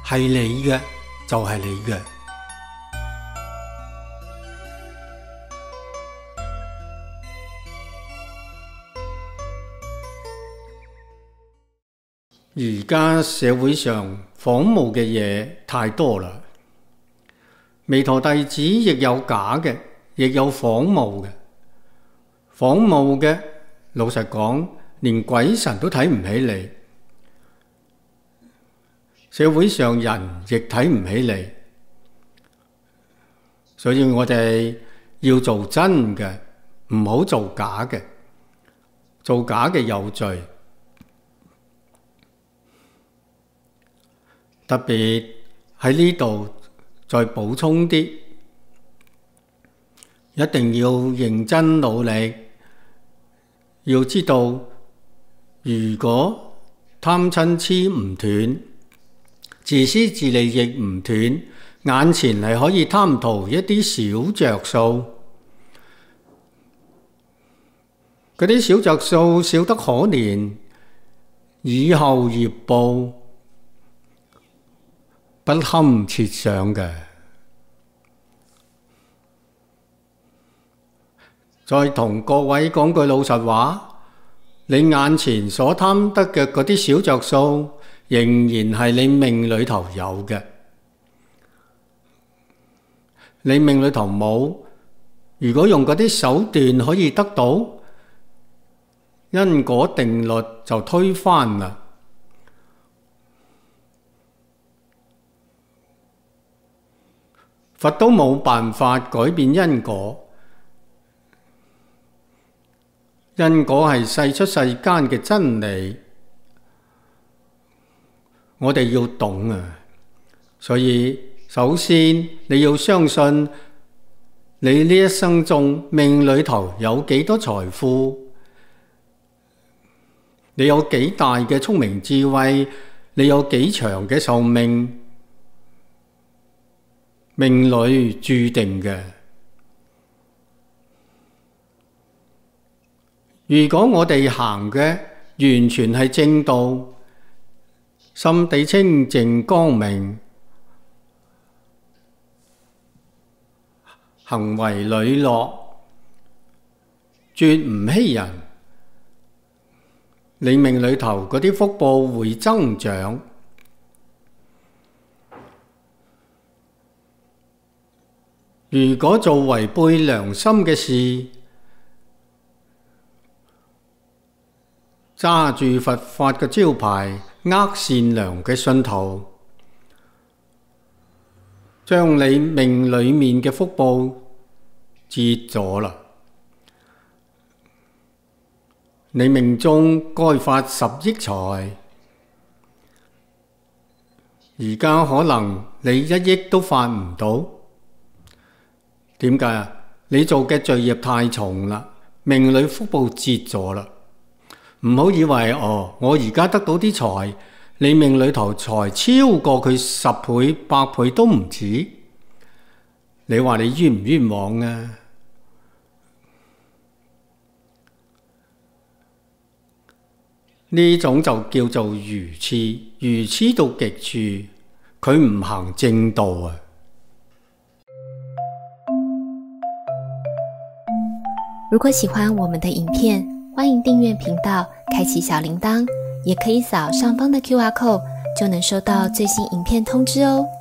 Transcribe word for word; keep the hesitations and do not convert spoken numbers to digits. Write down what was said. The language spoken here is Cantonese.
係你嘅就係你嘅。而家社會上仿冒嘅嘢太多啦，彌陀弟子亦有假嘅，亦有仿冒嘅。仿冒嘅，老實講，連鬼神都睇唔起你，社會上人亦睇唔起你，所以我哋要做真嘅，唔好做假嘅，做假嘅有罪。特別喺呢度再補充啲，一定要認真努力。要知道，如果貪嗔癡唔斷，自私自利亦唔斷，眼前係可以貪圖一啲小着數，嗰啲小着數少得可憐，以後業報不堪設想嘅。再同各位講句老實話，你眼前所貪得嘅嗰啲小着數，仍然係你命裏頭有嘅。你命裏頭冇，如果用嗰啲手段可以得到，因果定律就推翻啦。佛都冇辦法改變因果，因果係世出世間嘅真理，我哋要懂啊。所以首先你要相信，你呢一生中命裏頭有幾多財富，你有幾大嘅聰明智慧，你有幾長嘅壽命，命裏注定嘅。如果我哋行嘅完全係正道，心地清淨光明，行為磊落，絕唔欺人，你命裏頭嗰啲福報會增長。如果做違背良心嘅事，揸住佛法嘅招牌，呃善良嘅信徒，將你命裏面嘅福報截咗啦。你命中該發十億財，而家可能你一億都發唔到。點解啊？你做嘅罪業太重啦，命裏福報截咗啦。唔好以為哦，我而家得到啲財，你命裏頭財超過佢十倍、百倍都唔止。你話你冤唔冤枉啊？呢種就叫做愚癡，愚癡到極處，佢唔行正道啊！ 如果喜歡我們的影片，歡迎訂閱頻道，開啟小鈴鐺，也可以掃上方的 Q R code，就能收到最新影片通知哦。